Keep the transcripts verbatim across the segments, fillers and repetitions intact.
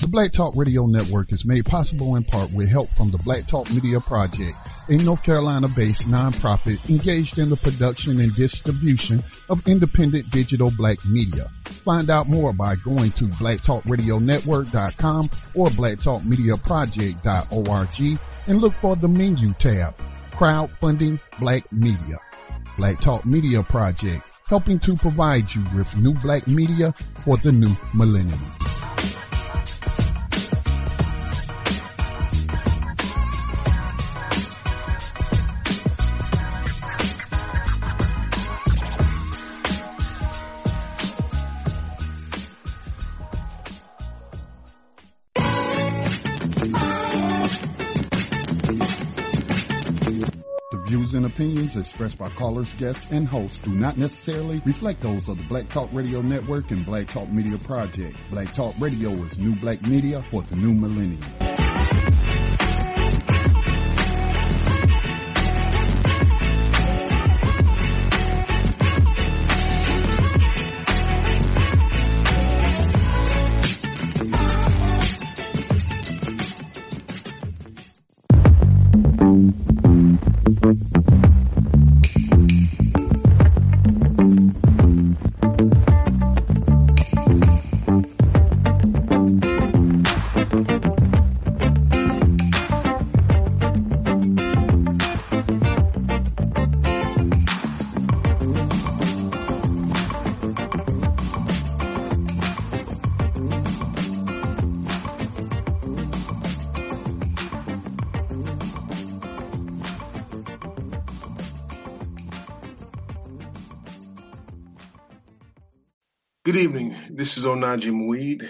Black Talk Radio Network is made possible in part with help from the Black Talk Media Project, a North Carolina-based nonprofit engaged in the production and distribution of independent digital black media. Find out more by going to black talk radio network dot com or black talk media project dot org and look for the menu tab, Crowdfunding Black Media. Black Talk Media Project, helping to provide you with new black media for the new millennium. And opinions expressed by callers, guests, and hosts do not necessarily reflect those of the Black Talk Radio Network and Black Talk Media Project. Black Talk Radio is new black media for the new millennium. Good evening. This is Onaji Muid,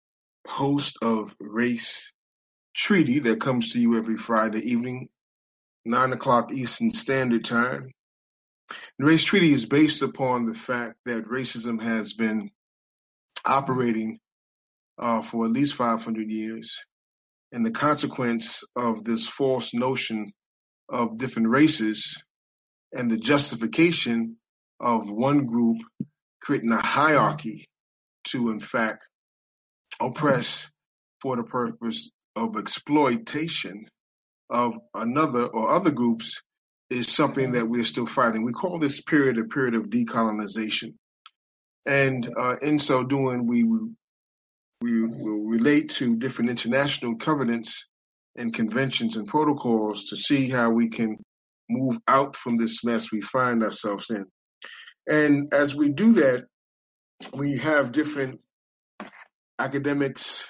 host of Race Treaty that comes to you every Friday evening, nine o'clock Eastern Standard Time. The Race Treaty is based upon the fact that racism has been operating uh, for at least five hundred years, and the consequence of this false notion of different races and the justification of one group creating a hierarchy to, in fact, oppress for the purpose of exploitation of another or other groups is something that we're still fighting. We call this period a period of decolonization. And uh, in so doing, we, we will relate to different international covenants and conventions and protocols to see how we can move out from this mess we find ourselves in. And as we do that, we have different academics,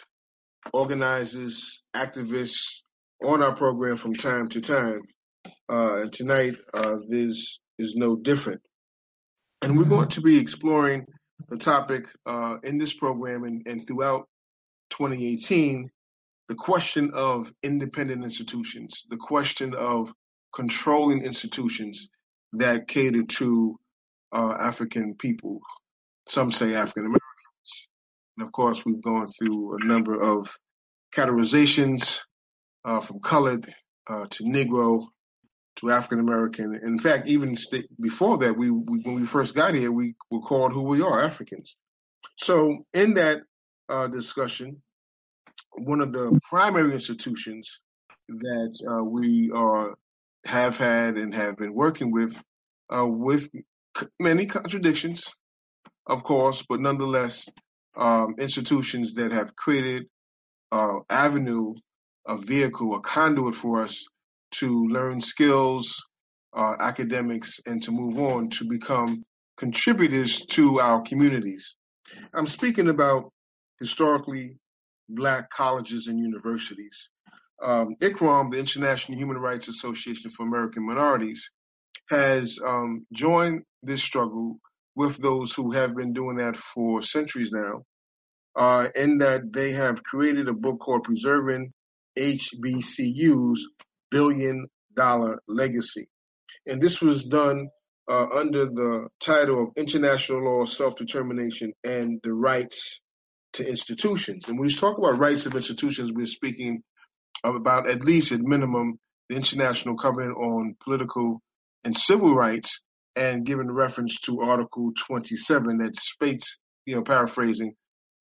organizers, activists on our program from time to time. Uh, and tonight, uh, this is no different. And we're going to be exploring the topic uh, in this program and, and throughout twenty eighteen, the question of independent institutions, the question of controlling institutions that cater to Uh, African people, some say African Americans. And of course, we've gone through a number of categorizations uh, from colored uh, to Negro to African American. In fact, even st- before that, we, we when we first got here, we were called who we are, Africans. So in that uh, discussion, one of the primary institutions that uh, we are have had and have been working with uh, with many contradictions, of course, but nonetheless, um, institutions that have created an avenue, a vehicle, a conduit for us to learn skills, uh, academics, and to move on to become contributors to our communities. I'm speaking about historically Black colleges and universities. Um, I C R A M, the International Human Rights Association for American Minorities, has um, joined this struggle with those who have been doing that for centuries now, uh, in that they have created a book called Preserving H B C U's Billion Dollar Legacy. And this was done uh, under the title of International Law, Self-Determination, and the Rights to Institutions. And when we talk about rights of institutions, we're speaking about at least at minimum the International Covenant on Political and Civil Rights, and given reference to Article twenty-seven that states, you know, paraphrasing,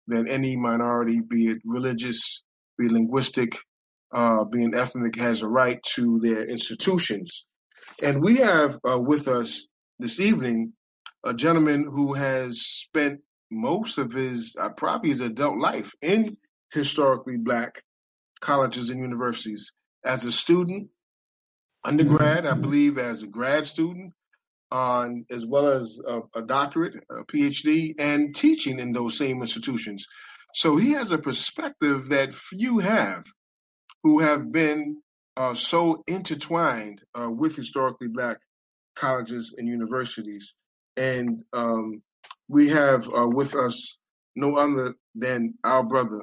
that any minority, be it religious, be it linguistic, uh, being ethnic, has a right to their institutions. And we have uh, with us this evening a gentleman who has spent most of his, uh, probably his adult life in historically black colleges and universities as a student, undergrad, I believe, as a grad student, uh, as well as a, a doctorate, a PhD, and teaching in those same institutions. So he has a perspective that few have who have been uh, so intertwined uh, with historically black colleges and universities. And um, we have uh, with us no other than our brother,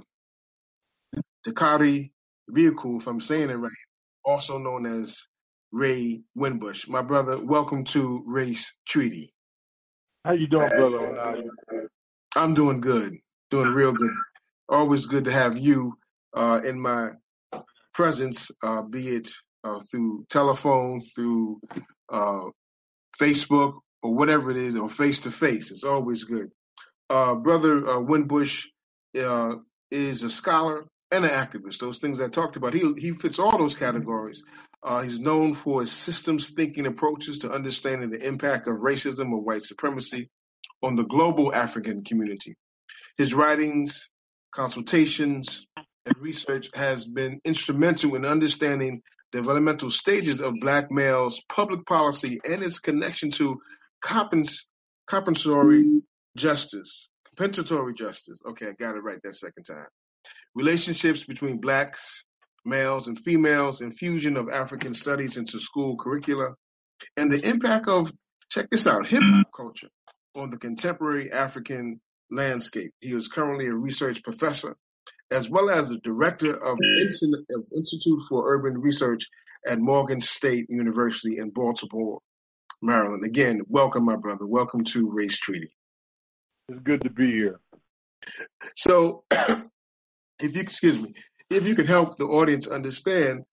Dakari Riaku, if I'm saying it right, also known as Ray Winbush. My brother, welcome to Race Treaty. How you doing, brother? I'm doing good, doing real good. Always good to have you uh, in my presence, uh, be it uh, through telephone, through uh, Facebook, or whatever it is, or face to face. It's always good. Uh, Brother uh, Winbush uh, is a scholar and an activist. Those things I talked about, he he fits all those categories. Uh, he's known for his systems thinking approaches to understanding the impact of racism or white supremacy on the global African community. His writings, consultations, and research has been instrumental in understanding developmental stages of black males' public policy and its connection to compens- compensatory justice. Compensatory justice. Okay, I got it right that second time. Relationships between blacks, males, and females, infusion of African studies into school curricula, and the impact of, check this out, hip hop culture on the contemporary African landscape. He is currently a research professor, as well as the director of, of Institute for Urban Research at Morgan State University in Baltimore, Maryland. Again, welcome, my brother. Welcome to Race Treaty. It's good to be here. So, if you, excuse me, if you could help the audience understand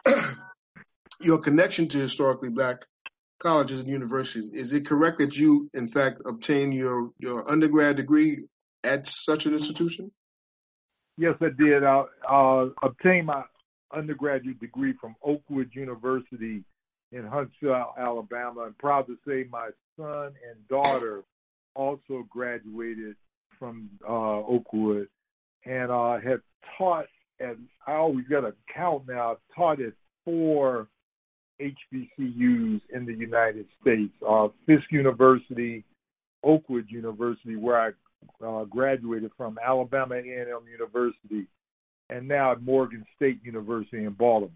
your connection to historically black colleges and universities, is it correct that you, in fact, obtained your, your undergrad degree at such an institution? Yes, I did. I uh, obtained my undergraduate degree from Oakwood University in Huntsville, Alabama. I'm proud to say my son and daughter also graduated from uh, Oakwood, and uh, have taught at, I always got to count now, I've taught at four H B C Us in the United States, uh, Fisk University, Oakwood University, where I uh, graduated from, Alabama A and M University, and now at Morgan State University in Baltimore.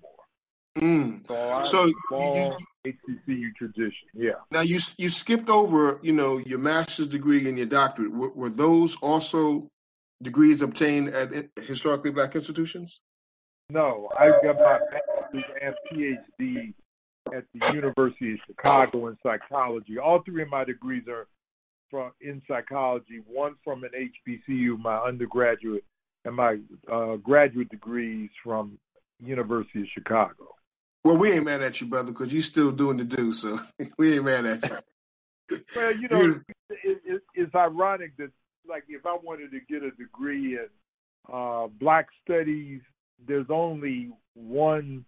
Mm. So I so long you, H B C U tradition, yeah. Now you you skipped over, you know, your master's degree and your doctorate. Were, were those also degrees obtained at historically black institutions? No, I got my master's and PhD at the University of Chicago in psychology. All three of my degrees are from in psychology. One from an H B C U, my undergraduate, and my uh, graduate degrees from University of Chicago. Well, we ain't mad at you, brother, because you're still doing the do, so we ain't mad at you. Well, you know, it, it, it's ironic that, like, if I wanted to get a degree in uh, black studies, there's only one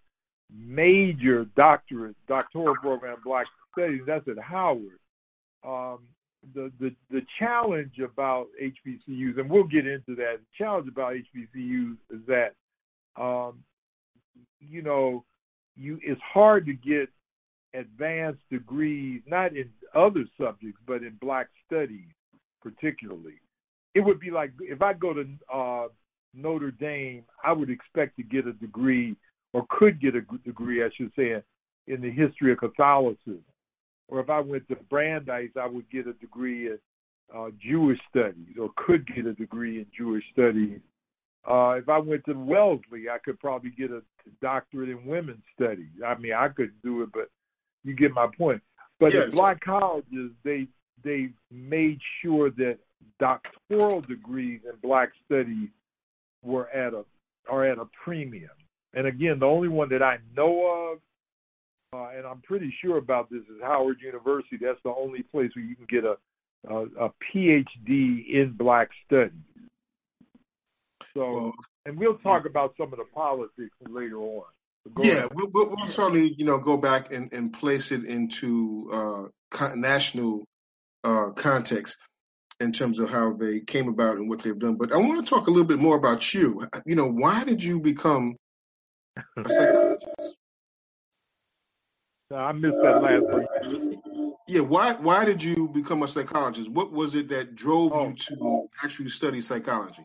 major doctorate, doctoral program in black studies, that's at Howard. Um, the, the, the challenge about H B C Us, and we'll get into that, the challenge about H B C Us is that, um, you know, you it's hard to get advanced degrees, not in other subjects, but in black studies particularly. It would be like if I go to uh, Notre Dame, I would expect to get a degree, or could get a degree, I should say, in the history of Catholicism. Or if I went to Brandeis, I would get a degree in uh, Jewish studies, or could get a degree in Jewish studies. Uh, if I went to Wellesley, I could probably get a doctorate in women's studies. I mean, I couldn't do it, but you get my point. But yes. In black colleges, they they made sure that doctoral degrees in black studies were at a are at a premium. And again, the only one that I know of, uh, and I'm pretty sure about this, is Howard University. That's the only place where you can get a a, a P H D in black studies. So, Well, and we'll talk about some of the politics later on. So go yeah, ahead. we'll, we'll, we'll certainly, you know, go back and, and place it into uh, con- national uh, context in terms of how they came about and what they've done. But I want to talk a little bit more about you. You know, why did you become a psychologist? No, I missed that last part. Yeah, why why did you become a psychologist? What was it that drove you Oh, to actually study psychology?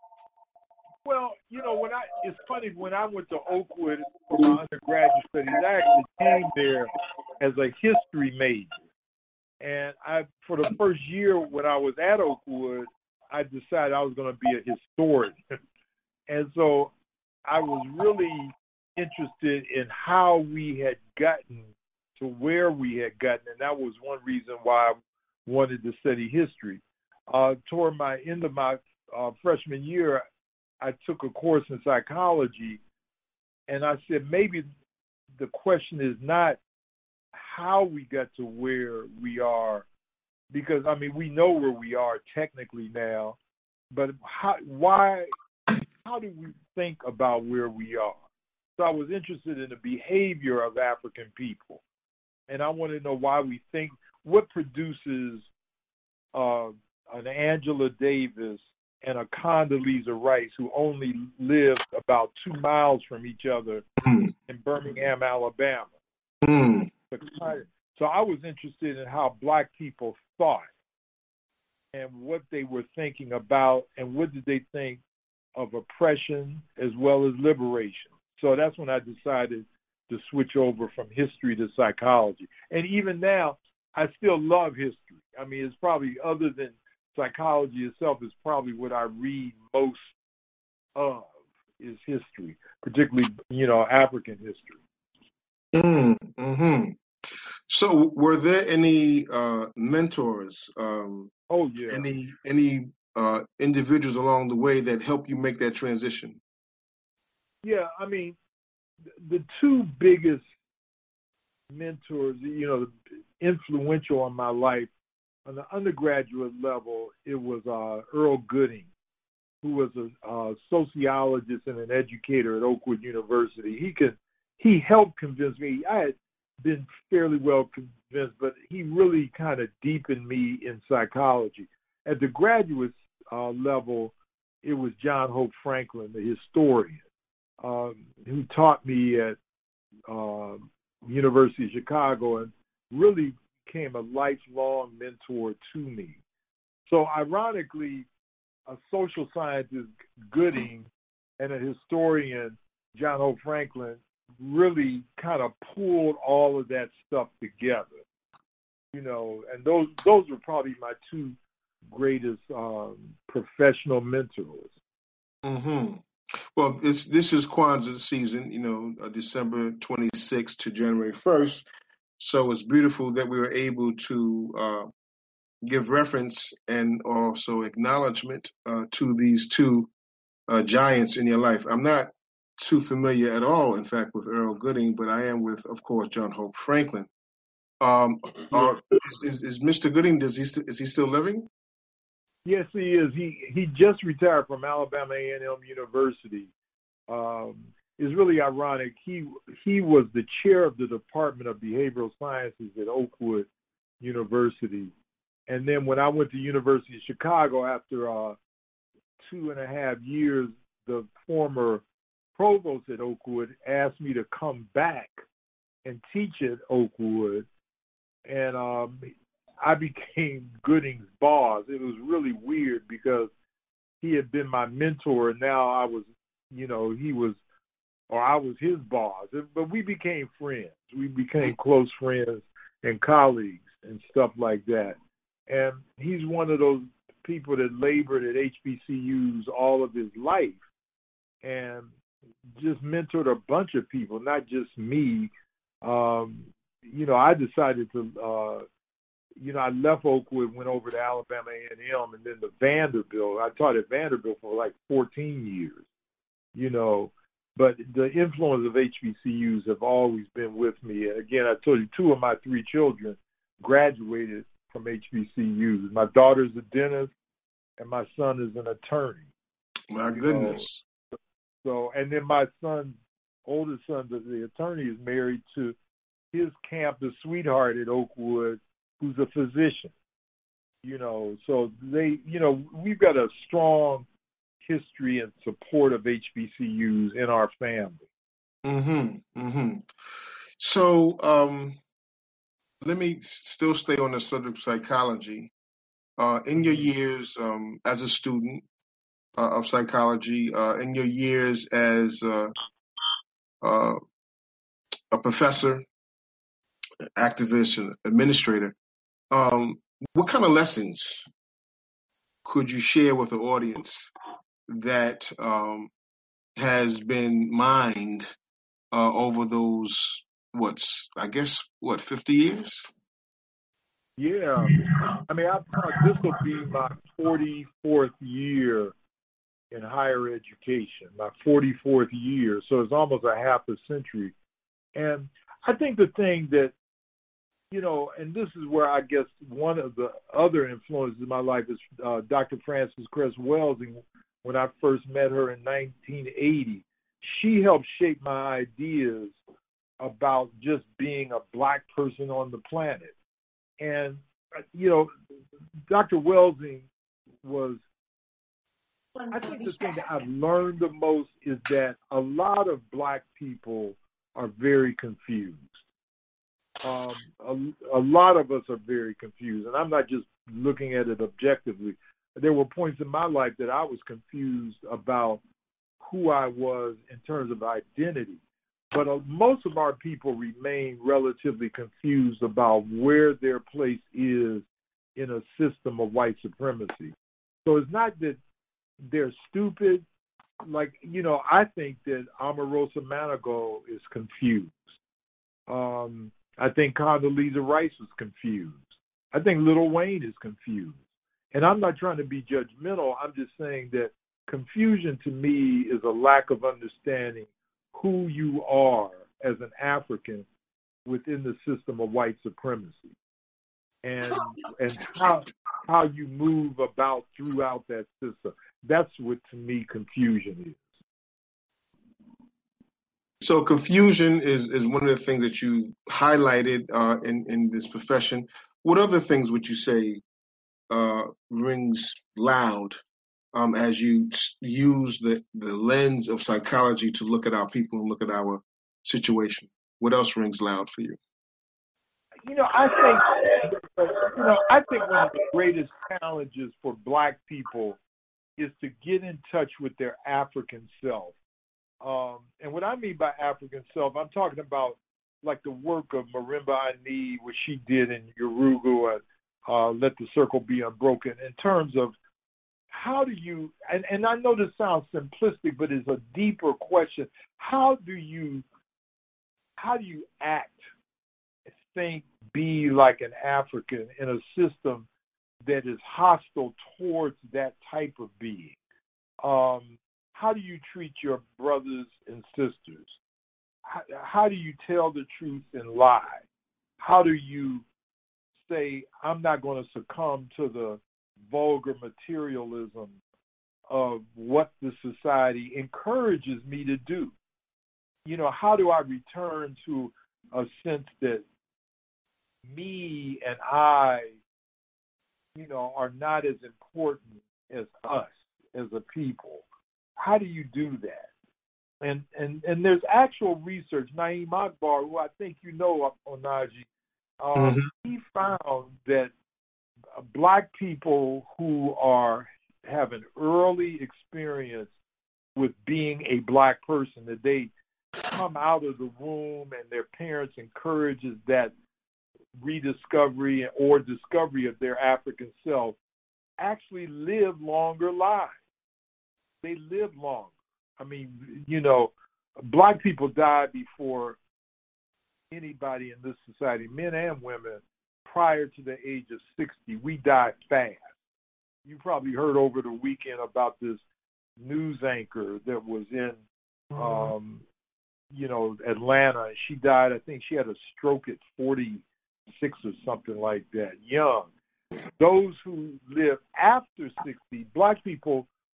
well, you know, when I it's funny when I went to Oakwood for my undergraduate studies, I actually came there as a history major, and I for the first year when I was at Oakwood, I decided I was going to be a historian, and so I was really interested in how we had gotten to where we had gotten, and that was one reason why I wanted to study history. Uh, toward my end of my uh, freshman year, I took a course in psychology, and I said maybe the question is not how we got to where we are, because I mean we know where we are technically now, but how, why, how do we think about where we are? So I was interested in the behavior of African people, and I want to know why we think, what produces uh, an Angela Davis and a Condoleezza Rice who only lived about two miles from each other Mm. in Birmingham, Alabama. Mm. So I was interested in how Black people thought and what they were thinking about and what did they think of oppression as well as liberation. So that's when I decided to switch over from history to psychology. And even now, I still love history. I mean, it's probably, other than psychology itself, is probably what I read most of is history, particularly, you know, African history. Mm. Mm-hmm. So, were there any uh, mentors, um, Oh, yeah. any any uh, individuals along the way that helped you make that transition? Yeah, I mean, the two biggest mentors, you know, influential on my life on the undergraduate level, it was uh, Earl Gooding, who was a, a sociologist and an educator at Oakwood University. He could, he helped convince me. I had been fairly well convinced, but he really kind of deepened me in psychology. At the graduate uh, level, it was John Hope Franklin, the historian, um, who taught me at uh, University of Chicago and really became a lifelong mentor to me. So ironically, a social scientist, Gooding, and a historian, John Hope Franklin, really kind of pulled all of that stuff together. You know, and those those were probably my two greatest um, professional mentors. Mm-hmm. Well, this this is Kwanzaa season, you know, uh, December twenty-sixth to January first. So it's beautiful that we were able to uh, give reference and also acknowledgement uh, to these two uh, giants in your life. I'm not too familiar at all, in fact, with Earl Gooding, but I am with, of course, John Hope Franklin. Um, uh, is, is, is Mister Gooding, does he st- is he still living? Yes, he is. He he just retired from Alabama A and M University. Um, it's really ironic. He he was the chair of the Department of Behavioral Sciences at Oakwood University, and then when I went to University of Chicago after uh, two and a half years, the former provost at Oakwood asked me to come back and teach at Oakwood, and um, I became Gooding's boss. It was really weird because he had been my mentor, and now I was, you know, he was, or I was his boss. But we became friends. We became close friends and colleagues and stuff like that. And he's one of those people that labored at H B C Us all of his life and just mentored a bunch of people, not just me. Um, you know, I decided to, uh, you know, I left Oakwood, went over to Alabama A and M, and then to Vanderbilt. I taught at Vanderbilt for like fourteen years, you know. But the influence of H B C Us have always been with me. And again, I told you, two of my three children graduated from H B C Us. My daughter's a dentist, and my son is an attorney. My You goodness. know, so and then my son, oldest son, the, the attorney, is married to his campus sweetheart at Oakwood, who's a physician. You know, so they, you know, we've got a strong history and support of H B C Us in our family. Mm-hmm. Mm-hmm. So um, let me still stay on the subject of psychology. Uh, in your Mm-hmm. years um, as a student uh, of psychology, uh, in your years as uh, uh, a professor, activist, and administrator, um, what kind of lessons could you share with the audience that um, has been mined uh, over those, what's, I guess, what, fifty years? Yeah, I mean, I thought this will be my forty-fourth year in higher education, my forty-fourth year. So it's almost a half a century. And I think the thing that, you know, and this is where I guess one of the other influences in my life is uh, Doctor Frances Cress Welsing. When I first met her in nineteen eighty, she helped shape my ideas about just being a black person on the planet. And, you know, Doctor Welsing was, I think the thing that I've learned the most is that a lot of black people are very confused. Um, a, a lot of us are very confused, and I'm not just looking at it objectively. There were points in my life that I was confused about who I was in terms of identity. But uh, most of our people remain relatively confused about where their place is in a system of white supremacy. So it's not that they're stupid. Like, you know, I think that Omarosa Manigault is confused. Um, I think Condoleezza Rice was confused. I think Lil Wayne is confused. And I'm not trying to be judgmental. I'm just saying that confusion to me is a lack of understanding who you are as an African within the system of white supremacy, and and how how you move about throughout that system. That's what to me confusion is. So confusion is, is one of the things that you've highlighted uh, in, in this profession. What other things would you say uh, rings loud um, as you use the, the lens of psychology to look at our people and look at our situation? What else rings loud for you? You know, I think, you know, I think one of the greatest challenges for black people is to get in touch with their African self. Um, and what I mean by African self, I'm talking about like the work of Marimba Ani, what she did in Urugu and uh, Let the Circle Be Unbroken, in terms of how do you, and, and I know this sounds simplistic, but it's a deeper question. How do you, how do you act, think, be like an African in a system that is hostile towards that type of being? Um, how do you treat your brothers and sisters? How, how do you tell the truth and lie? How do you say, I'm not going to succumb to the vulgar materialism of what the society encourages me to do? You know, how do I return to a sense that me and I, you know, are not as important as us as a people? How do you do that? And and and there's actual research. Naeem Akbar, who I think you know, Onaji, um, mm-hmm. he found that black people who are have an early experience with being a black person, that they come out of the womb and their parents encourages that rediscovery or discovery of their African self, actually live longer lives. They live longer. I mean, you know, black people die before anybody in this society, men and women, prior to the age of sixty. We die fast. You probably heard over the weekend about this news anchor that was in, um, you know, Atlanta. She died, I think she had a stroke at forty-six or something like that, young. Those who live after sixty, black people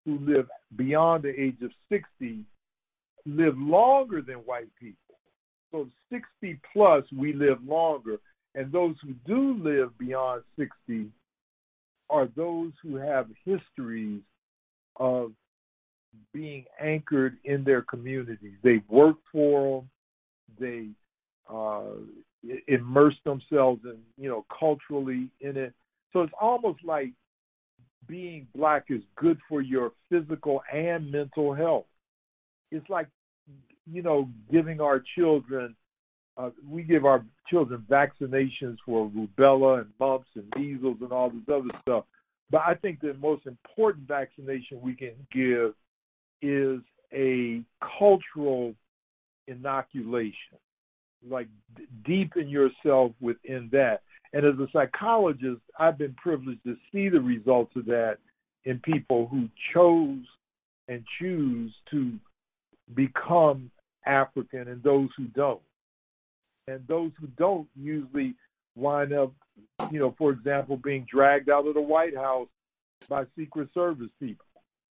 who live beyond the age of sixty live longer than white people. So sixty plus, we live longer. And those who do live beyond sixty are those who have histories of being anchored in their communities. They've worked for them. They uh, immerse themselves in, you know, culturally in it. So it's almost like being black is good for your physical and mental health. It's like, you know, giving our children, uh, we give our children vaccinations for rubella and mumps and measles and all this other stuff. But I think the most important vaccination we can give is a cultural inoculation, like d- deepen yourself within that. And as a psychologist, I've been privileged to see the results of that in people who chose and choose to become African and those who don't. And those who don't usually wind up, you know, for example, being dragged out of the White House by Secret Service people.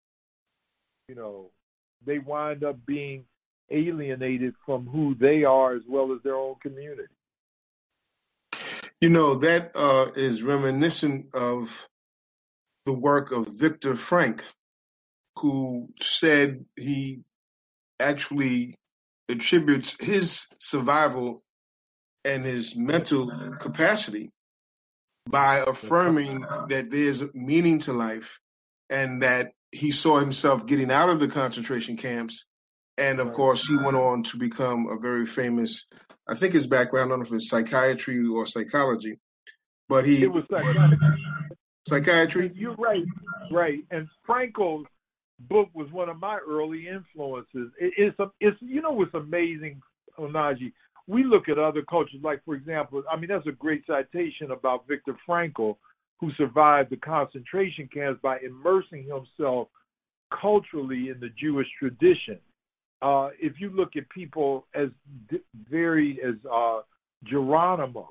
You know, they wind up being alienated from who they are as well as their own community. You know, that uh, is reminiscent of the work of Viktor Frankl, who said he actually attributes his survival and his mental capacity by affirming that there's meaning to life and that he saw himself getting out of the concentration camps. And of course, he went on to become a very famous, I think his background, I don't know if it's psychiatry or psychology, but he. It was psychiatry. Psychiatry? You're right, right. And Frankel's book was one of my early influences. It, it's, a, it's, you know what's amazing, Onaji? We look at other cultures, like, for example, I mean, that's a great citation about Viktor Frankl, who survived the concentration camps by immersing himself culturally in the Jewish tradition. Uh, if you look at people as varied as uh, Geronimo,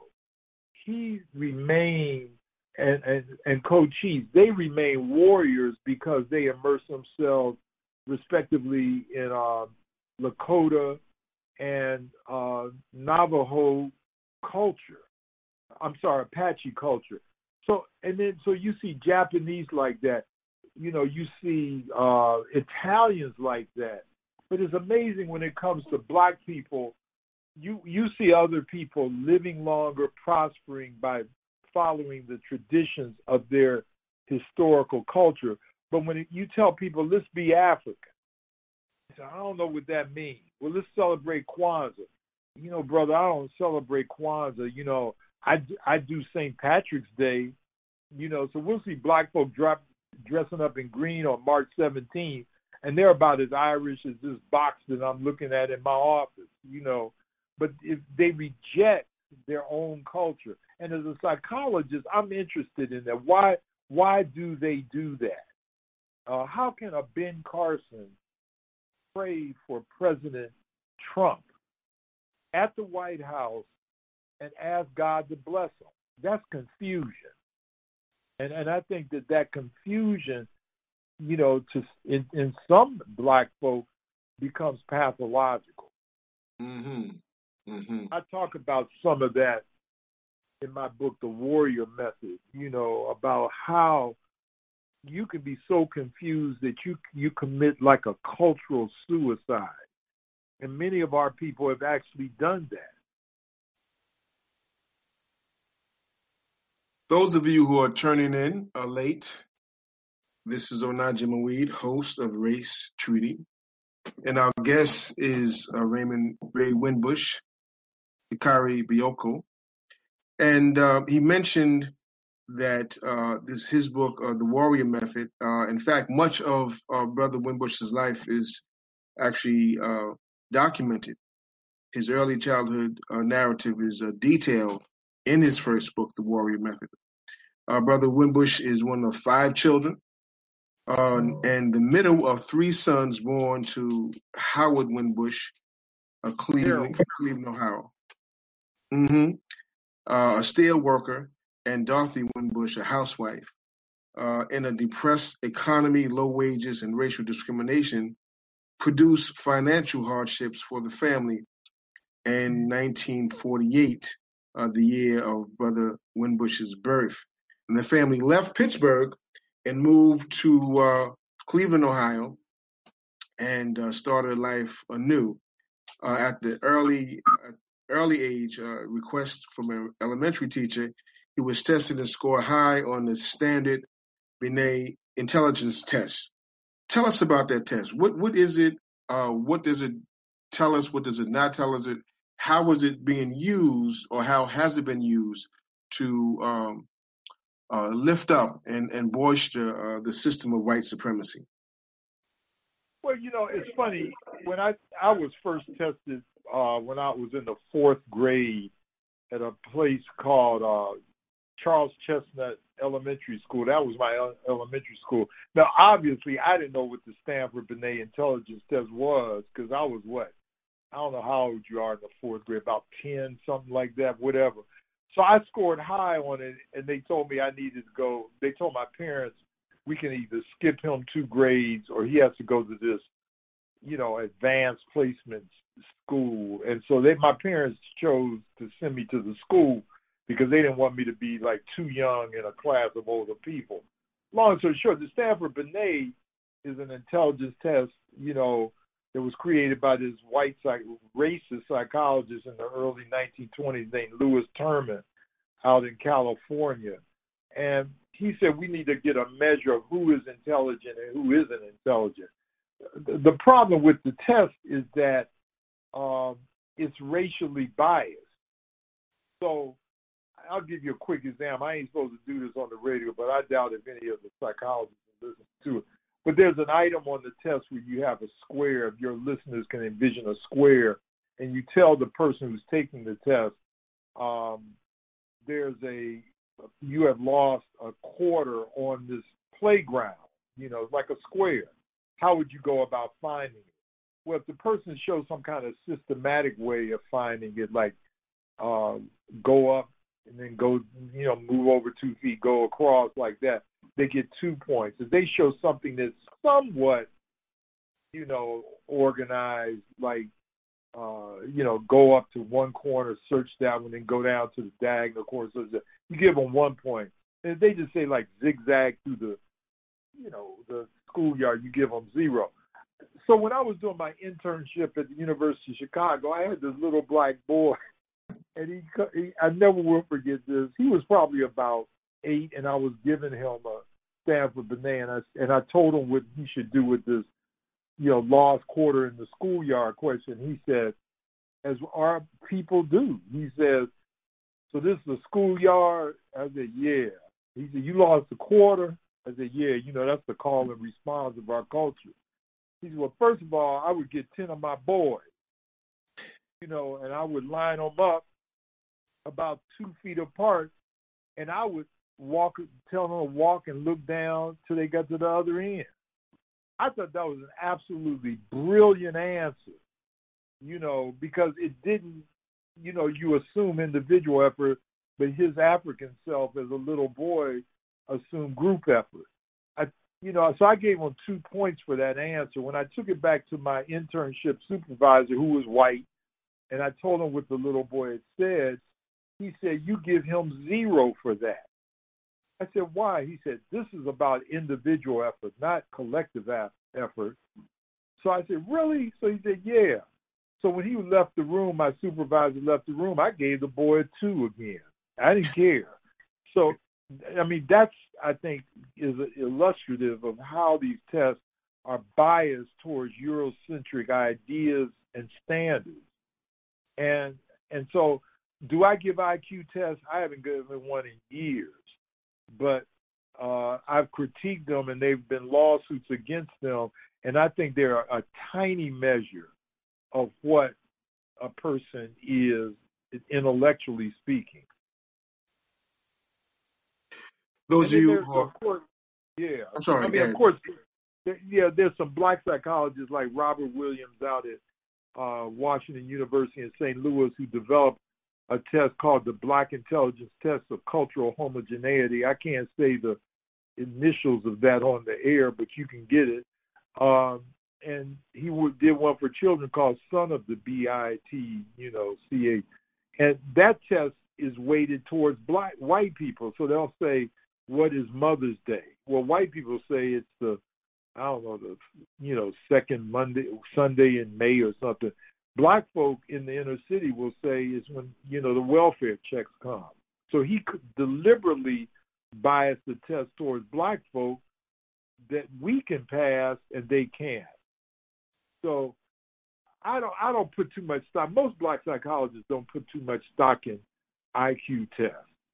he remained, and, and, and Cochise, they remain warriors because they immerse themselves respectively in uh, Lakota and uh, Navajo culture. I'm sorry, Apache culture. So, and then, so you see Japanese like that. You know, you see uh, Italians like that. But it's amazing when it comes to black people, you, you see other people living longer, prospering by following the traditions of their historical culture. But when it, you tell people, let's be African, say, I don't know what that means. Well, let's celebrate Kwanzaa. You know, brother, I don't celebrate Kwanzaa. You know, I, I do Saint Patrick's Day. You know, so we'll see black folk drop, dressing up in green on March seventeenth, and they're about as Irish as this box that I'm looking at in my office, you know. But if they reject their own culture. And as a psychologist, I'm interested in that. Why why do they do that? Uh, how can a Ben Carson pray for President Trump at the White House and ask God to bless him? That's confusion. And and I think that that confusion, you know, to in, in some black folk becomes pathological. Mm-hmm. Mm-hmm. I talk about some of that in my book, The Warrior Method, you know, about how you can be so confused that you you commit like a cultural suicide. And many of our people have actually done that. Those of you who are turning in are late. This is Onaji Mawid, host of Race Treaty. And our guest is uh, Raymond Ray Winbush, Ikari Bioko. And uh, he mentioned that uh, this his book, uh, The Warrior Method. Uh, in fact, much of uh, Brother Winbush's life is actually uh, documented. His early childhood uh, narrative is uh, detailed in his first book, The Warrior Method. Uh, Brother Winbush is one of five children, uh, and the middle of three sons born to Howard Winbush, a Cleveland, Cleveland, Ohio. Mm-hmm. Uh, a steel worker, and Dorothy Winbush, a housewife. uh, in a depressed economy, low wages, and racial discrimination, produced financial hardships for the family in nineteen forty-eight, uh, the year of Brother Winbush's birth. And the family left Pittsburgh and moved to uh, Cleveland, Ohio, and uh, started life anew. Uh, at the early uh, early age, uh, request from an elementary teacher, he was tested and scored high on the standard Binet intelligence test. Tell us about that test. What what is it? Uh, what does it tell us? What does it not tell us? It how is it being used, or how has it been used to um, uh, lift up and and bolster uh, the system of white supremacy? Well, you know, it's funny. When I I was first tested uh, when I was in the fourth grade at a place called uh, Charles Chestnut Elementary School. That was my elementary school. Now, obviously, I didn't know what the Stanford Binet intelligence test was because I was what? I don't know how old you are in the fourth grade, about ten, something like that, whatever. So I scored high on it, and they told me I needed to go. They told my parents we can either skip him two grades or he has to go to this, you know, advanced placement school. And so they, my parents chose to send me to the school because they didn't want me to be like too young in a class of older people. Long story short, the Stanford Binet is an intelligence test, you know, that was created by this white psych- racist psychologist in the early nineteen twenties named Lewis Terman out in California. And he said we need to get a measure of who is intelligent and who isn't intelligent. The problem with the test is that um, it's racially biased. So I'll give you a quick example. I ain't supposed to do this on the radio, but I doubt if any of the psychologists listen to it. But there's an item on the test where you have a square. If your listeners can envision a square, and you tell the person who's taking the test, um, there's a you have lost a quarter on this playground. You know, like a square. How would you go about finding it? Well, if the person shows some kind of systematic way of finding it, like uh, go up and then go, you know, move over two feet, go across like that, they get two points. If they show something that's somewhat, you know, organized, like, uh, you know, go up to one corner, search that one, then go down to the diagonal corner, so you give them one point. And if they just say, like, zigzag through the, you know, the schoolyard, you give them zero. So when I was doing my internship at the University of Chicago, I had this little black boy, and he, he I never will forget this. He was probably about eight, and I was giving him a Stanford Binet, and I, and I told him what he should do with this, you know, lost quarter in the schoolyard question. He said, as our people do, he says, so this is a schoolyard? I said, yeah. He said, you lost a quarter? I said, yeah, you know, that's the call and response of our culture. He said, well, first of all, I would get ten of my boys, you know, and I would line them up about two feet apart, and I would walk, tell them to walk and look down till they got to the other end. I thought that was an absolutely brilliant answer, you know, because it didn't, you know, you assume individual effort, but his African self as a little boy assumed group effort. I, you know, so I gave him two points for that answer. When I took it back to my internship supervisor, who was white, and I told him what the little boy had said, he said, you give him zero for that. I said, why? He said, this is about individual effort, not collective effort. So I said, really? So he said, yeah. So when he left the room, my supervisor left the room, I gave the boy a two again. I didn't care. So, I mean, that's, I think, is illustrative of how these tests are biased towards Eurocentric ideas and standards. And and so, do I give I Q tests? I haven't given one in years. But uh, I've critiqued them, and they've been lawsuits against them, and I think they're a, a tiny measure of what a person is, intellectually speaking. Those of you who are, of course, yeah. I'm sorry. I mean, of course, yeah. There's some black psychologists like Robert Williams out at uh, Washington University in Saint Louis who developed a test called the Black Intelligence Test of Cultural Homogeneity. I can't say the initials of that on the air, but you can get it. Um, and he would, did one for children called Son of the B I T, you know, C A. And that test is weighted towards black white people. So they'll say, what is Mother's Day? Well, white people say it's the, I don't know, the, you know, second Monday, Sunday in May or something. Black folk in the inner city will say it's when, you know, the welfare checks come. So he could deliberately bias the test towards black folk that we can pass and they can't. So I don't I don't put too much stock. Most black psychologists don't put too much stock in I Q tests.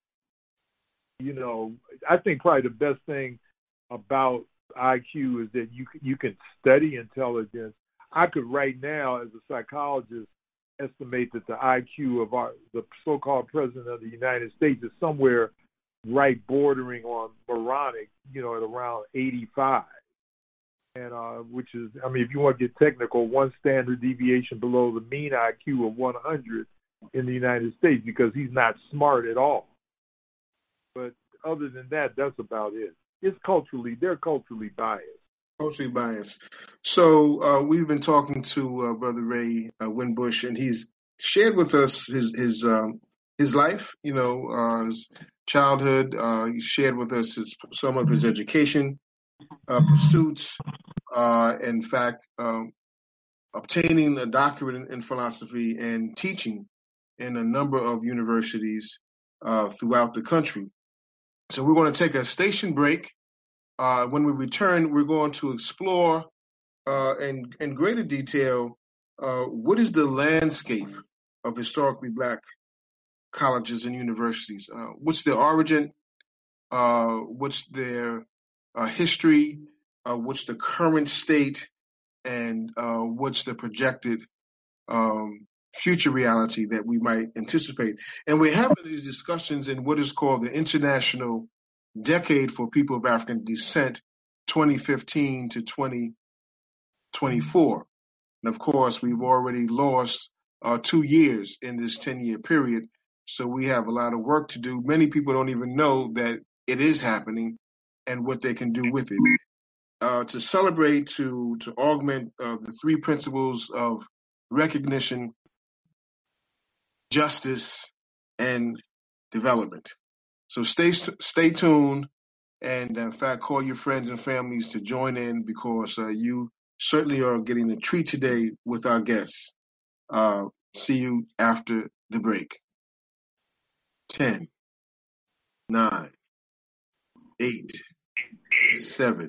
You know, I think probably the best thing about I Q is that you you can study intelligence. I could right now, as a psychologist, estimate that the I Q of our the so-called president of the United States is somewhere right bordering on moronic, you know, at around eighty-five. And uh, which is, I mean, if you want to get technical, one standard deviation below the mean I Q of one hundred in the United States, because he's not smart at all. But other than that, that's about it. It's culturally, they're culturally biased. Culturally biased. So uh, we've been talking to uh, Brother Ray uh, Winbush, and he's shared with us his his um, his life, you know, uh, his childhood. Uh, he shared with us his, some of his education uh, pursuits. Uh, in fact, um, obtaining a doctorate in, in philosophy and teaching in a number of universities uh, throughout the country. So we're going to take a station break. Uh, when we return, we're going to explore uh, in, in greater detail uh, what is the landscape of historically black colleges and universities. Uh, what's their origin? Uh, what's their uh, history? Uh, what's the current state? And uh, what's the projected um, future reality that we might anticipate? And we're having these discussions in what is called the International Decade for People of African Descent, twenty fifteen to twenty twenty-four. And of course, we've already lost uh, two years in this ten-year period, so we have a lot of work to do. Many people don't even know that it is happening and what they can do with it. Uh, to celebrate, to to augment uh, the three principles of recognition, justice, and development. So stay stay tuned, and in fact, call your friends and families to join in, because uh, you certainly are getting a treat today with our guests. Uh, see you after the break. Ten, nine, eight, seven,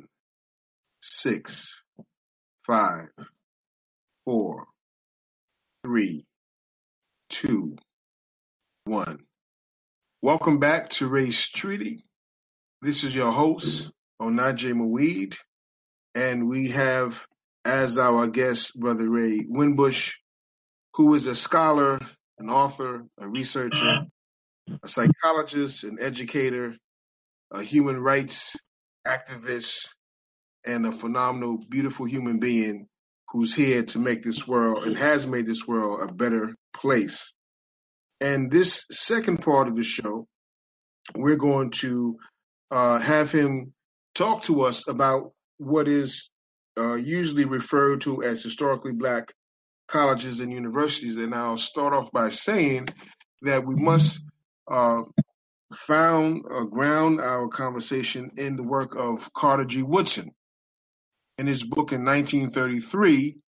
six, five, four, three, two, one. Welcome back to Race Treaty. This is your host, Onaje Mweed, and we have as our guest Brother Ray Winbush, who is a scholar, an author, a researcher, a psychologist, an educator, a human rights activist, and a phenomenal, beautiful human being who's here to make this world and has made this world a better place. And this second part of the show, we're going to uh, have him talk to us about what is uh, usually referred to as historically black colleges and universities. And I'll start off by saying that we must uh, found, uh, ground our conversation in the work of Carter G. Woodson. In his book in nineteen thirty-three,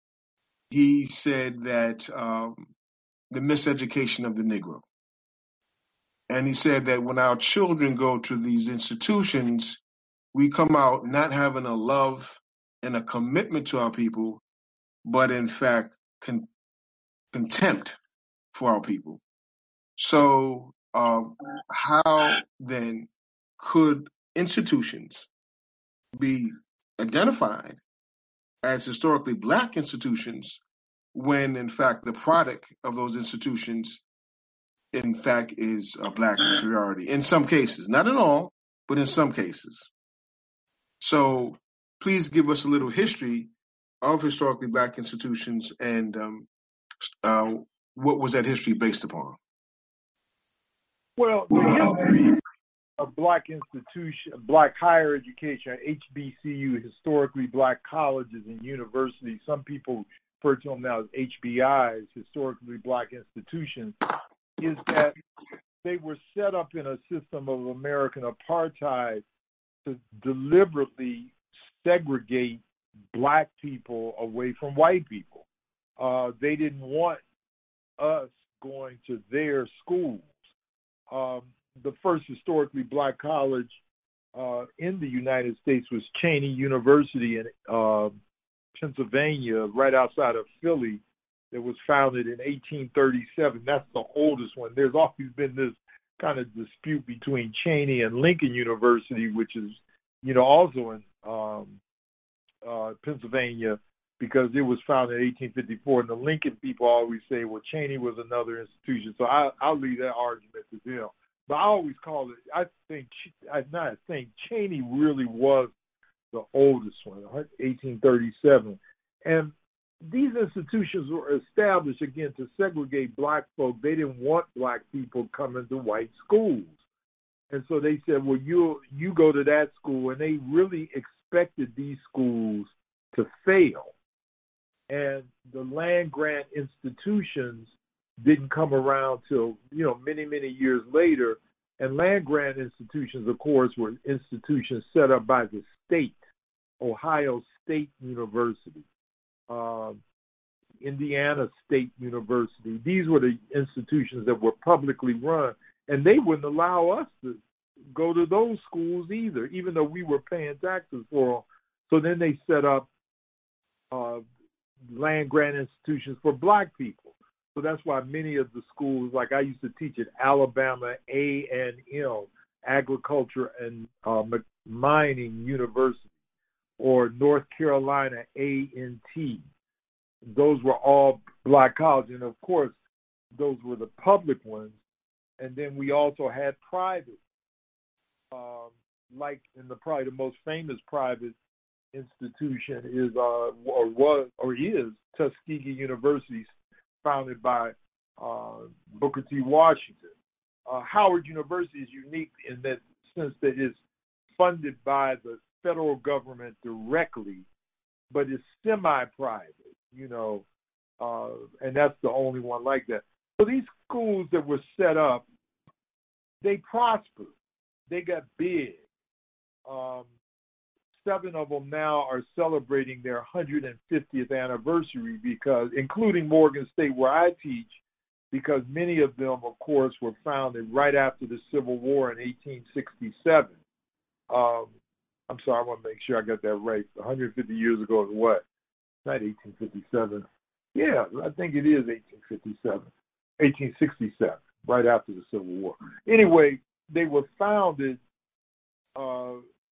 he said that um, the miseducation of the Negro. And he said that when our children go to these institutions, we come out not having a love and a commitment to our people, but in fact, con- contempt for our people. So um, how then could institutions be identified as historically black institutions when in fact the product of those institutions in fact is a black inferiority in some cases, not in all, but in some cases? So please give us a little history of historically black institutions, and um, uh, what was that history based upon? Well, the history a black institution, black higher education, H B C U, historically black colleges and universities. Some people refer to them now as H B Is, historically black institutions, is that they were set up in a system of American apartheid to deliberately segregate black people away from white people. Uh, they didn't want us going to their schools. Um, the first historically black college uh, in the United States was Cheney University in uh, Pennsylvania, right outside of Philly. It was founded in eighteen thirty-seven. That's the oldest one. There's always been this kind of dispute between Cheney and Lincoln University, which is, you know, also in um, uh, Pennsylvania, because it was founded in eighteen fifty-four. And the Lincoln people always say, well, Cheney was another institution. So I, I'll leave that argument to them. But I always call it, I think, I not think, Cheney really was the oldest one, eighteen thirty-seven. And these institutions were established, again, to segregate black folk. They didn't want black people coming to white schools. And so they said, well, you you go to that school. And they really expected these schools to fail. And the land-grant institutions didn't come around till, you know, many, many years later. And land-grant institutions, of course, were institutions set up by the state, Ohio State University, uh, Indiana State University. These were the institutions that were publicly run, and they wouldn't allow us to go to those schools either, even though we were paying taxes for them. So then they set up uh, land-grant institutions for black people. So that's why many of the schools, like I used to teach at Alabama A and M, Agriculture and uh, Mining University, or North Carolina A and T. Those were all black colleges, and of course, those were the public ones. And then we also had private, um, like in the probably the most famous private institution is uh, or was or is Tuskegee University, founded by uh, Booker T. Washington. Uh, Howard University is unique in that sense that it's funded by the federal government directly, but it's semi-private, you know, uh, and that's the only one like that. So these schools that were set up, they prospered. They got big. Um, seven of them now are celebrating their one hundred fiftieth anniversary, because, including Morgan State, where I teach, because many of them, of course, were founded right after the Civil War in eighteen sixty-seven. Um, I'm sorry, I want to make sure I got that right. one hundred fifty years ago is what? Not eighteen fifty-seven. Yeah, I think it is eighteen fifty-seven. eighteen sixty-seven, right after the Civil War. Anyway, they were founded, uh,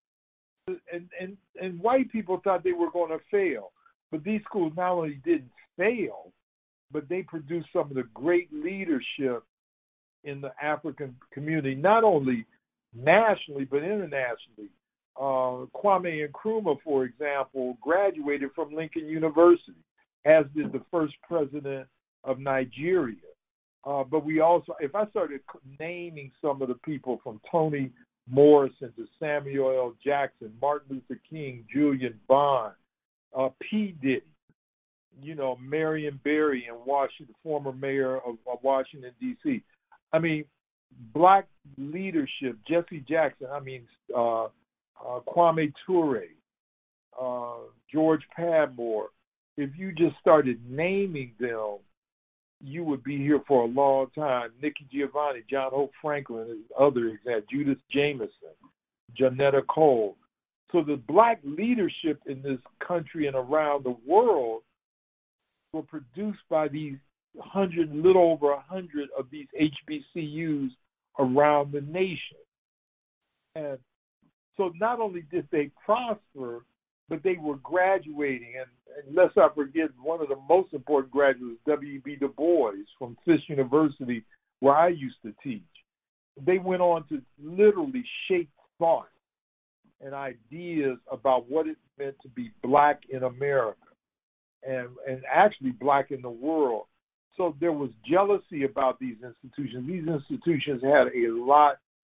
and, and, and white people thought they were going to fail. But these schools not only didn't fail, but they produced some of the great leadership in the African community, not only nationally, but internationally. Uh, Kwame Nkrumah, for example, graduated from Lincoln University, as did the first president of Nigeria. Uh, but we also, if I started naming some of the people from Toni Morrison to Samuel L. Jackson, Martin Luther King, Julian Bond, uh, P. Diddy, you know, Marion Barry in Washington, former mayor of, of Washington, D C. I mean, black leadership, Jesse Jackson, I mean, uh, uh, Kwame Ture, uh, George Padmore. If you just started naming them, you would be here for a long time. Nikki Giovanni, John Hope Franklin, and other examples, Judith Jamison, Janetta Cole. So the black leadership in this country and around the world were produced by these hundred, little over a hundred of these H B C Us around the nation. And so not only did they prosper, but they were graduating. And, and lest I forget, one of the most important graduates, W B Du Bois from Fisk University, where I used to teach. They went on to literally shape thought and ideas about what it meant to be black in America, and, and actually black in the world. So there was jealousy about these institutions. These institutions had a lot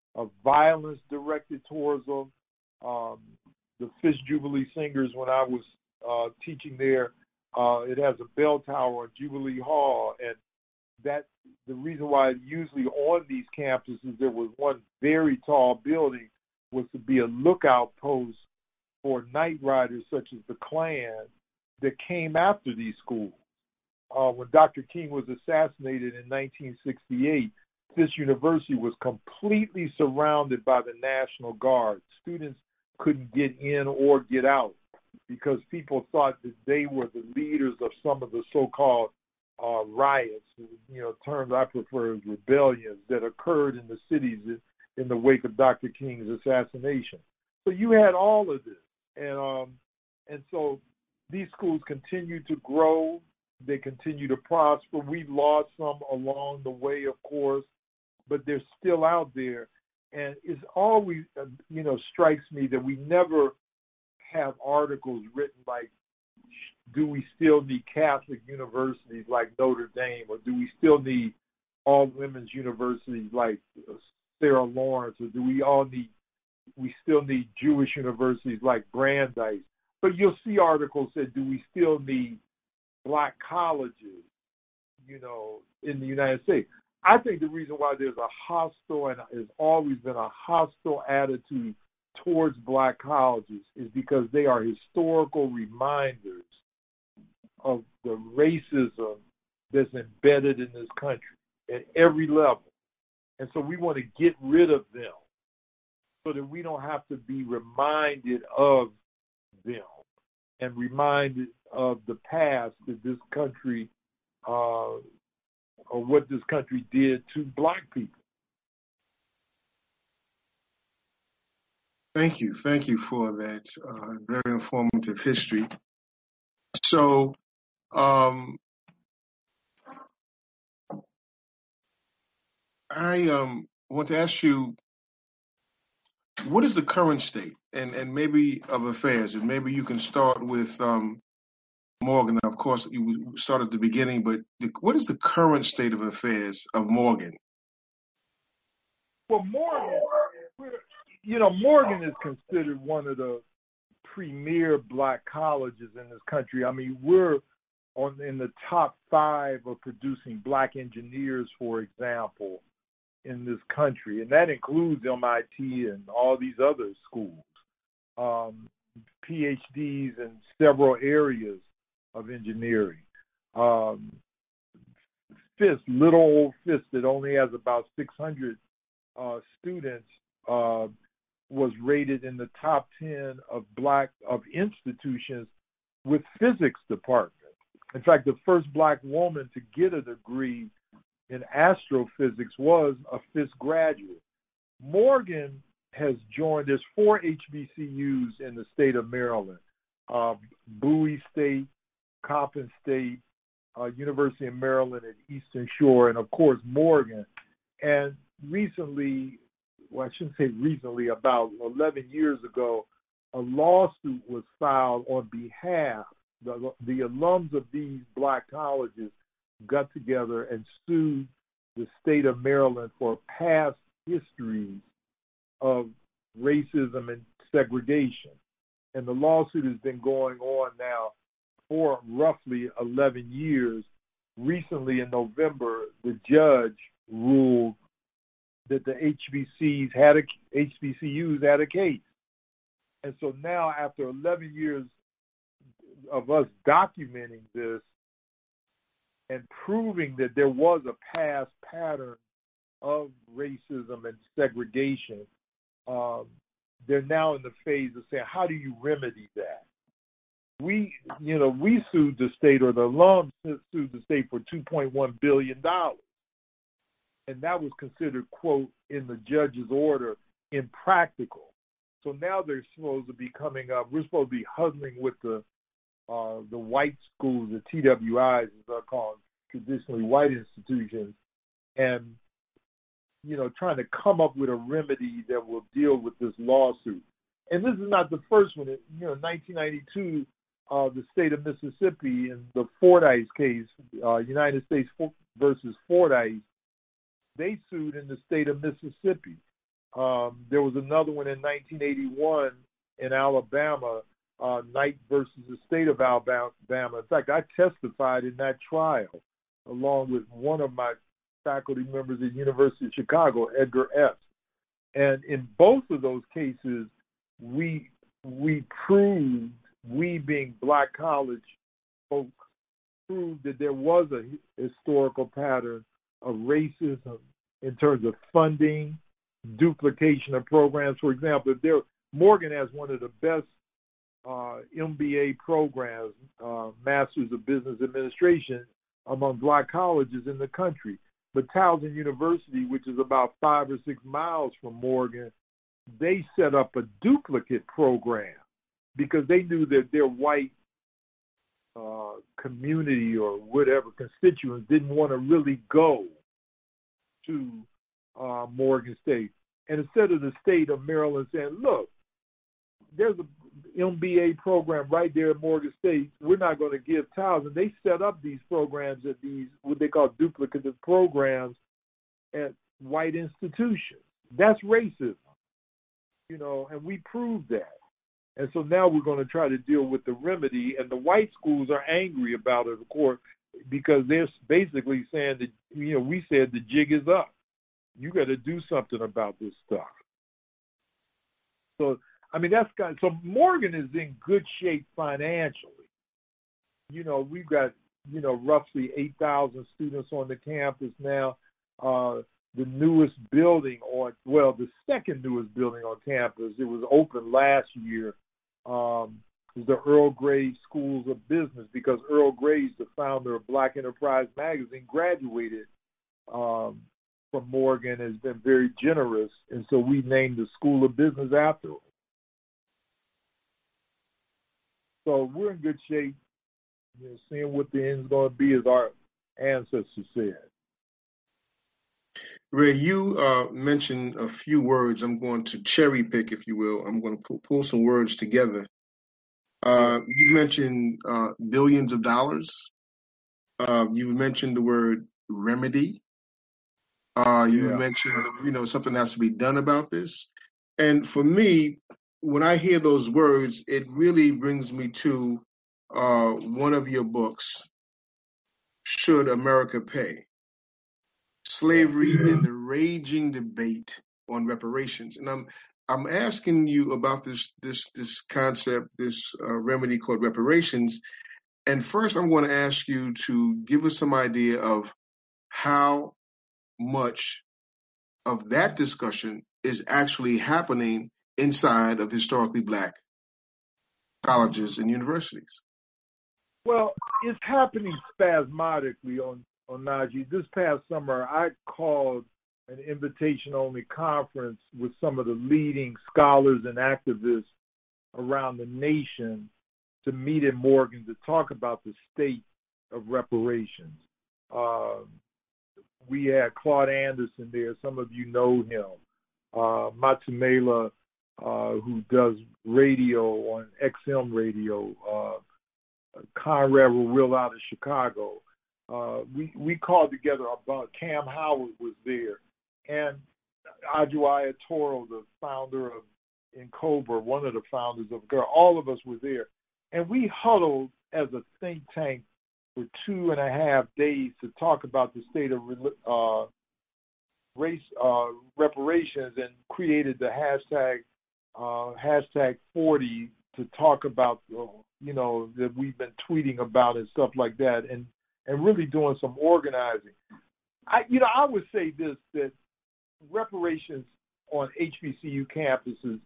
of violence directed towards them. Um, the Fisk Jubilee Singers, when I was uh, teaching there, uh, it has a bell tower on Jubilee Hall, and that the reason why usually on these campuses there was one very tall building was to be a lookout post for night riders such as the Klan that came after these schools. Uh, when Doctor King was assassinated in nineteen sixty-eight, Fisk University was completely surrounded by the National Guard. Students couldn't get in or get out because people thought that they were the leaders of some of the so-called uh, riots, you know, terms I prefer as rebellions that occurred in the cities in the wake of Doctor King's assassination. So you had all of this. And um, and so these schools continue to grow. They continue to prosper. We've lost some along the way, of course, but they're still out there. And it's always, uh, you know, strikes me that we never have articles written like, do we still need Catholic universities like Notre Dame, or do we still need all women's universities like Sarah Lawrence, or do we all need, we still need Jewish universities like Brandeis? But you'll see articles that do we still need black colleges, you know, in the United States? I think the reason why there's a hostile and has always been a hostile attitude towards black colleges is because they are historical reminders of the racism that's embedded in this country at every level. And so we want to get rid of them so that we don't have to be reminded of them and reminded of the past that this country, uh, or what this country did to black people. Thank you. Thank you for that uh, very informative history. So, um, I um, want to ask you, what is the current state and, and maybe of affairs? And maybe you can start with um, Morgan. Of course, you start at the beginning, but the, what is the current state of affairs of Morgan? Well, Morgan, you know, Morgan is considered one of the premier black colleges in this country. I mean, we're on in the top five of producing black engineers, for example, in this country, and that includes M I T and all these other schools, um, P H Ds in several areas of engineering. Um, Fisk, little old Fisk that only has about six hundred uh, students, uh, was rated in the top ten of black of institutions with physics departments. In fact, the first black woman to get a degree in astrophysics was a Fisk graduate. Morgan has joined, there's four H B C Us in the state of Maryland, uh, Bowie State, Coppin State, uh, University of Maryland at Eastern Shore, and of course Morgan. And recently, well, I shouldn't say recently, about eleven years ago, a lawsuit was filed on behalf, the, the alums of these black colleges got together and sued the state of Maryland for past histories of racism and segregation. And the lawsuit has been going on now for roughly eleven years. Recently in November, the judge ruled that the H B Cs had a, H B C Us had a case. And so now, after eleven years of us documenting this and proving that there was a past pattern of racism and segregation, um, they're now in the phase of saying, how do you remedy that? We, you know, we sued the state, or the alums sued the state for two point one billion dollars. And that was considered, quote, in the judge's order, impractical. So now they're supposed to be coming up. We're supposed to be huddling with the uh, the white schools, the T W Is, as they're called, traditionally white institutions, and, you know, trying to come up with a remedy that will deal with this lawsuit. And this is not the first one. It, you know, nineteen ninety-two, uh, the state of Mississippi in the Fordyce case, uh, United States versus Fordyce, they sued in the state of Mississippi. Um, there was another one in nineteen eighty-one in Alabama, uh, Knight versus the state of Alabama. In fact, I testified in that trial along with one of my faculty members at the University of Chicago, Edgar Epps. And in both of those cases, we we proved, we being black college folks, proved that there was a historical pattern of racism in terms of funding, duplication of programs. For example, if there, Morgan has one of the best uh, M B A programs, uh, Masters of Business Administration, among black colleges in the country. But Towson University, which is about five or six miles from Morgan, they set up a duplicate program because they knew that their white uh, community or whatever constituents didn't want to really go to uh, Morgan State. And instead of the state of Maryland saying, look, there's a M B A program right there at Morgan State, we're not going to give Towson. They set up these programs at these, what they call duplicative programs at white institutions. That's racism, you know, and we proved that. And so now we're going to try to deal with the remedy, and the white schools are angry about it, of course, because they're basically saying that, you know, we said the jig is up. You got to do something about this stuff. So, I mean, that's kind of, so Morgan is in good shape financially. You know, we've got, you know, roughly eight thousand students on the campus now. Uh, the newest building on, well, the second newest building on campus, it was open last year, um, is the Earl Gray Schools of Business, because Earl Gray's the founder of Black Enterprise Magazine, graduated um, from Morgan, has been very generous, and so we named the School of Business after him. So we're in good shape, you know, seeing what the end's going to be, as our ancestors said. Ray, you uh, mentioned a few words. I'm going to cherry pick, if you will. I'm going to pull, pull some words together. Uh, you mentioned uh, billions of dollars. Uh, you've mentioned the word remedy. Uh, you yeah. mentioned, you know, something has to be done about this. And for me, when I hear those words, it really brings me to uh, one of your books, Should America Pay? Slavery yeah. and the Raging Debate on Reparations. And I'm I'm asking you about this this this concept, this uh, remedy called reparations. And first, I'm going to ask you to give us some idea of how much of that discussion is actually happening inside of historically black colleges and universities. Well, it's happening spasmodically on, on Najee. This past summer, I called an invitation-only conference with some of the leading scholars and activists around the nation to meet in Morgan to talk about the state of reparations. Um, we had Claude Anderson there. Some of you know him. Uh, Matumela, uh, who does radio on X M radio. Uh, Conrad Will out of Chicago. Uh, we, we called together about, Cam Howard was there. And Ajuaya Toro, the founder of Incoba, one of the founders of Girl, all of us were there. And we huddled as a think tank for two and a half days to talk about the state of uh, race uh, reparations, and created the hashtag uh, hashtag forty to talk about, you know, that we've been tweeting about and stuff like that, and and really doing some organizing. I, you know, I would say this, that reparations on H B C U campuses,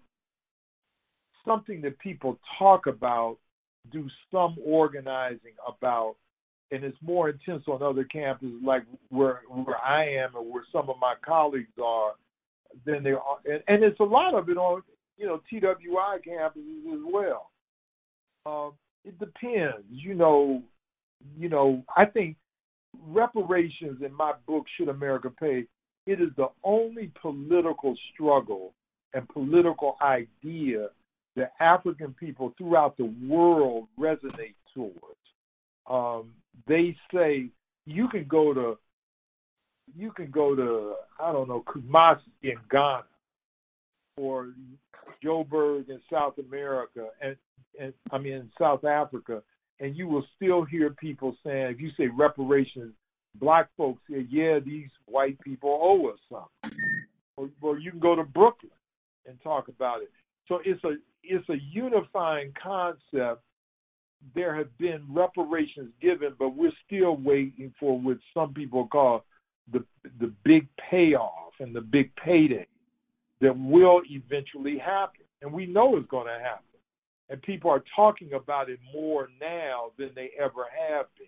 something that people talk about, do some organizing about, and it's more intense on other campuses, like where where I am and where some of my colleagues are, than there are, and, and it's a lot of it on, you know, T W I campuses as well. Um, it depends, you know. You know, I think reparations in my book, Should America Pay? It is the only political struggle and political idea that African people throughout the world resonate towards. Um, they say you can go to, you can go to, I don't know, Kumasi in Ghana, or Joburg in South America, and, and I mean in South Africa, and you will still hear people saying, if you say reparations, black folks say, yeah, these white people owe us something. Or, or you can go to Brooklyn and talk about it. So it's a it's a unifying concept. There have been reparations given, but we're still waiting for what some people call the the big payoff and the big payday that will eventually happen. And we know it's going to happen. And people are talking about it more now than they ever have been.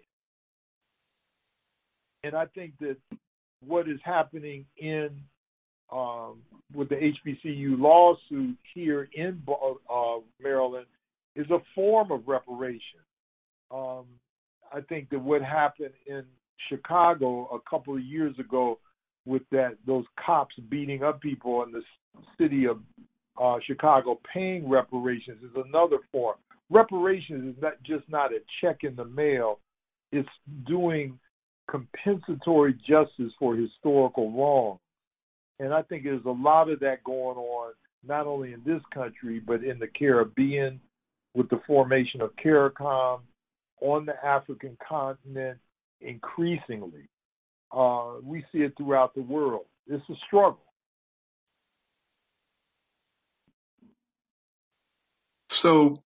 And I think that what is happening in um, with the H B C U lawsuit here in uh, Maryland is a form of reparation. Um, I think that what happened in Chicago a couple of years ago with that those cops beating up people in the city of uh, Chicago paying reparations is another form. Reparations is not just not a check in the mail. It's doing compensatory justice for historical wrong. And I think there's a lot of that going on, not only in this country, but in the Caribbean with the formation of CARICOM, on the African continent increasingly. Uh, we see it throughout the world. It's a struggle. So,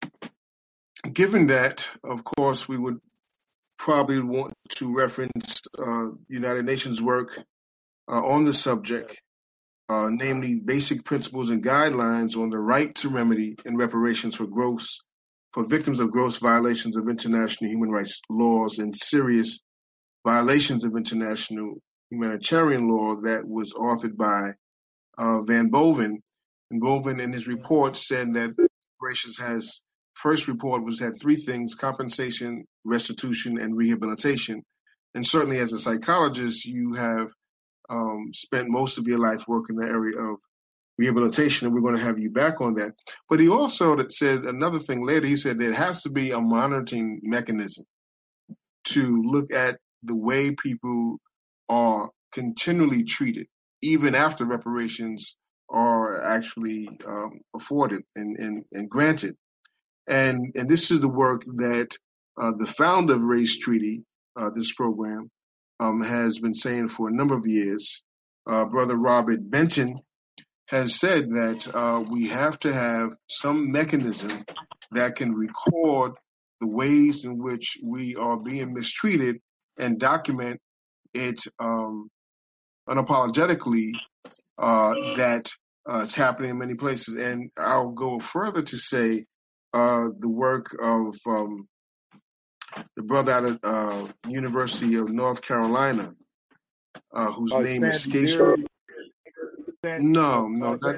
given that, of course, we would probably want to reference uh, United Nations work uh, on the subject, uh, namely basic principles and guidelines on the right to remedy and reparations for gross for victims of gross violations of international human rights laws and serious violations of international humanitarian law, that was authored by uh, Van Boven. And Boven, in his report, said that reparations has first report was had three things: compensation, restitution, and rehabilitation. And certainly, as a psychologist, you have um, spent most of your life working in the area of rehabilitation, and we're going to have you back on that. But he also said another thing later. He said there has to be a monitoring mechanism to look at the way people are continually treated, even after reparations are actually um, afforded and, and, and granted. And and this is the work that uh, the founder of Race Treaty, uh, this program, um, has been saying for a number of years. Uh, Brother Robert Benton has said that uh, we have to have some mechanism that can record the ways in which we are being mistreated and document it um, unapologetically uh, that uh, it's happening in many places. And I'll go further to say uh, the work of um, the brother out of uh, University of North Carolina, uh, whose uh, name Sandy escapes Derry, me. Sandy, No, uh, no, that,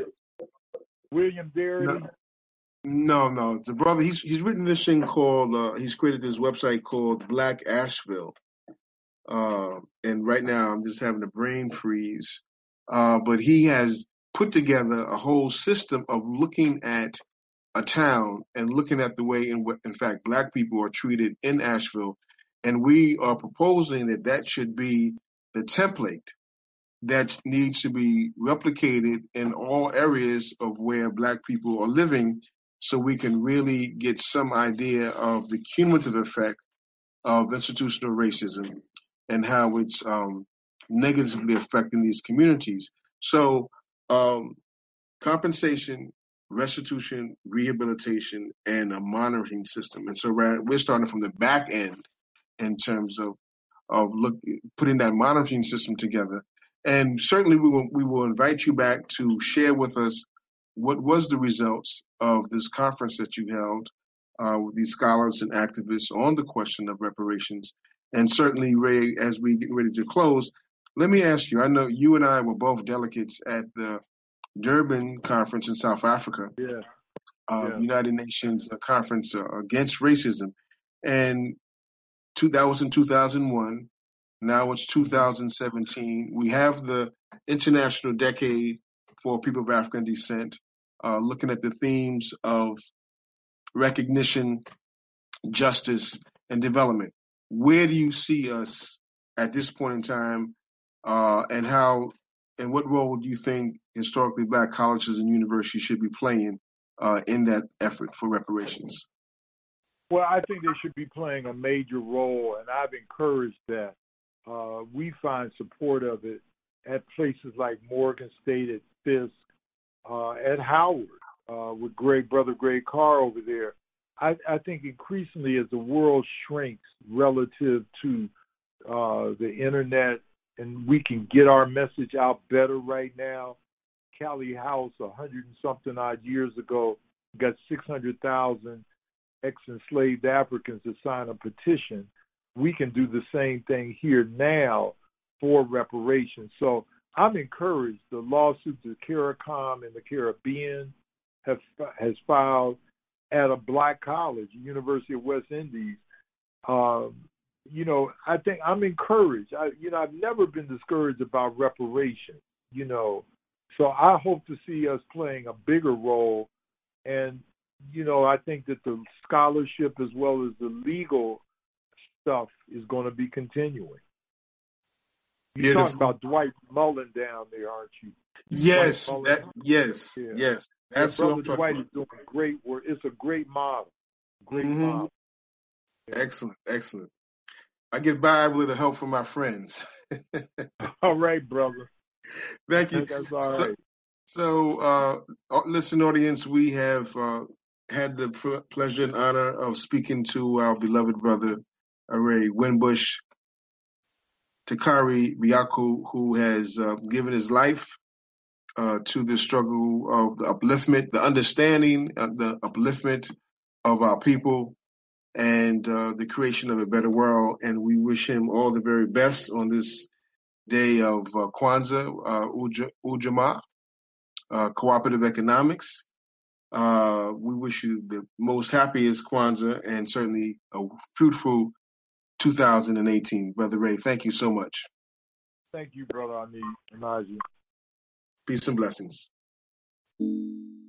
William Derry. no, no, no. The brother, he's he's written this thing called, uh, he's created this website called Black Asheville. Uh, and right now I'm just having a brain freeze. Uh, but he has put together a whole system of looking at a town and looking at the way in what, in fact, black people are treated in Asheville. And we are proposing that that should be the template that needs to be replicated in all areas of where black people are living, so we can really get some idea of the cumulative effect of institutional racism and how it's um, negatively affecting these communities. So um, compensation, restitution, rehabilitation, and a monitoring system. And so we're starting from the back end in terms of of look, putting that monitoring system together. And certainly we will we will invite you back to share with us what was the results of this conference that you held uh, with these scholars and activists on the question of reparations. And certainly, Ray, as we get ready to close, let me ask you, I know you and I were both delegates at the Durban conference in South Africa, Yeah. uh, Yeah. the United Nations conference uh, against racism. And two, that was in two thousand one. Now it's two thousand seventeen. We have the International Decade for People of African Descent, uh, looking at the themes of recognition, justice, and development. Where do you see us at this point in time, uh, and how and what role do you think historically black colleges and universities should be playing uh, in that effort for reparations? Well, I think they should be playing a major role, and I've encouraged that. Uh, we find support of it at places like Morgan State, at Fisk, uh, at Howard, uh, with Greg, Brother Greg Carr over there. I, I think increasingly as the world shrinks relative to uh, the internet, and we can get our message out better right now. Callie House, a hundred and something odd years ago, got six hundred thousand ex-enslaved Africans to sign a petition. We can do the same thing here now for reparations. So I'm encouraged. The lawsuit that CARICOM in the Caribbean have has filed at a black college, University of West Indies. Um, you know, I think I'm encouraged. I, you know, I've never been discouraged about reparations. You know, so I hope to see us playing a bigger role. And you know, I think that the scholarship as well as the legal stuff is going to be continuing. You're talking about Dwight Mullen down there, aren't you? Yes, that, yes, yeah. yes. That's yeah, what I'm Brother Dwight about. is doing great work. It's a great model. Great mm-hmm. model. Yeah. Excellent, excellent. I get by with the help from my friends. All right, brother. Thank you. That's all so, right. So, uh, listen, audience, we have uh, had the pr- pleasure and honor of speaking to our beloved brother, Ray Winbush Takari Biaku, who has uh, given his life uh, to the struggle of the upliftment, the understanding, uh, the upliftment of our people, and uh, the creation of a better world. And we wish him all the very best on this day of uh, Kwanzaa, uh, Uj- Ujamaa. Uh, cooperative economics. Uh, we wish you the most happiest Kwanzaa and certainly a fruitful two thousand eighteen. Brother Ray, thank you so much. Thank you, brother. I need Anaji. Peace and blessings.